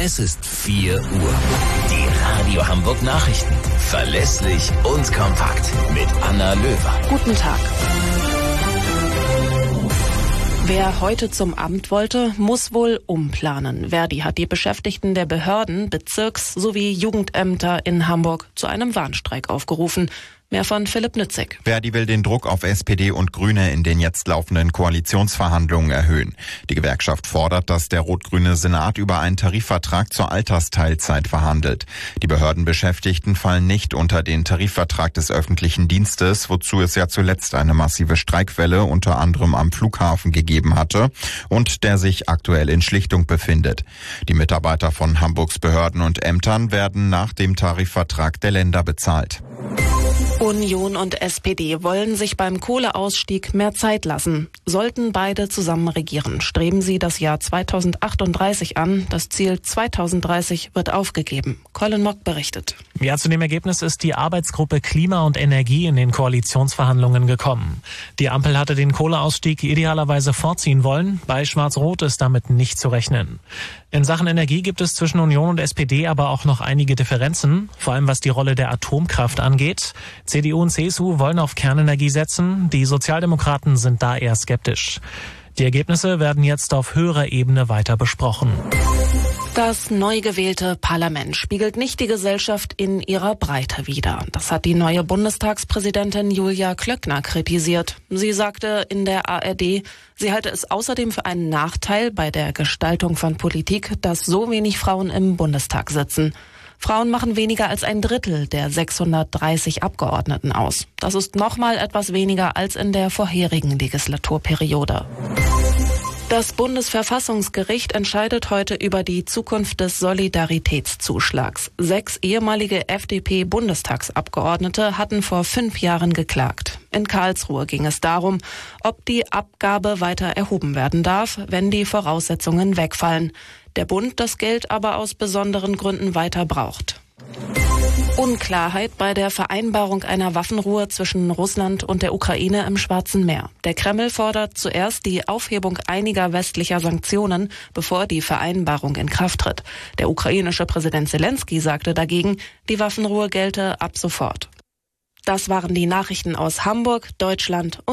Es ist 4 Uhr. Die Radio Hamburg Nachrichten. Verlässlich und kompakt. Mit Anna Löwer. Guten Tag. Wer heute zum Amt wollte, muss wohl umplanen. Verdi hat die Beschäftigten der Behörden, Bezirks- sowie Jugendämter in Hamburg zu einem Warnstreik aufgerufen. Mehr von Philipp Nützig. Verdi will den Druck auf SPD und Grüne in den jetzt laufenden Koalitionsverhandlungen erhöhen. Die Gewerkschaft fordert, dass der rot-grüne Senat über einen Tarifvertrag zur Altersteilzeit verhandelt. Die Behördenbeschäftigten fallen nicht unter den Tarifvertrag des öffentlichen Dienstes, wozu es ja zuletzt eine massive Streikwelle unter anderem am Flughafen gegeben hatte und der sich aktuell in Schlichtung befindet. Die Mitarbeiter von Hamburgs Behörden und Ämtern werden nach dem Tarifvertrag der Länder bezahlt. Union und SPD wollen sich beim Kohleausstieg mehr Zeit lassen. Sollten beide zusammen regieren, streben sie das Jahr 2038 an. Das Ziel 2030 wird aufgegeben. Colin Mock berichtet. Ja, zu dem Ergebnis ist die Arbeitsgruppe Klima und Energie in den Koalitionsverhandlungen gekommen. Die Ampel hatte den Kohleausstieg idealerweise vorziehen wollen. Bei Schwarz-Rot ist damit nicht zu rechnen. In Sachen Energie gibt es zwischen Union und SPD aber auch noch einige Differenzen, vor allem was die Rolle der Atomkraft angeht. CDU und CSU wollen auf Kernenergie setzen, die Sozialdemokraten sind da eher skeptisch. Die Ergebnisse werden jetzt auf höherer Ebene weiter besprochen. Das neu gewählte Parlament spiegelt nicht die Gesellschaft in ihrer Breite wider. Das hat die neue Bundestagspräsidentin Julia Klöckner kritisiert. Sie sagte in der ARD, sie halte es außerdem für einen Nachteil bei der Gestaltung von Politik, dass so wenig Frauen im Bundestag sitzen. Frauen machen weniger als ein Drittel der 630 Abgeordneten aus. Das ist nochmal etwas weniger als in der vorherigen Legislaturperiode. Das Bundesverfassungsgericht entscheidet heute über die Zukunft des Solidaritätszuschlags. 6 ehemalige FDP-Bundestagsabgeordnete hatten vor 5 Jahren geklagt. In Karlsruhe ging es darum, ob die Abgabe weiter erhoben werden darf, wenn die Voraussetzungen wegfallen. Der Bund das Geld aber aus besonderen Gründen weiter braucht. Unklarheit bei der Vereinbarung einer Waffenruhe zwischen Russland und der Ukraine im Schwarzen Meer. Der Kreml fordert zuerst die Aufhebung einiger westlicher Sanktionen, bevor die Vereinbarung in Kraft tritt. Der ukrainische Präsident Zelensky sagte dagegen, die Waffenruhe gelte ab sofort. Das waren die Nachrichten aus Hamburg, Deutschland und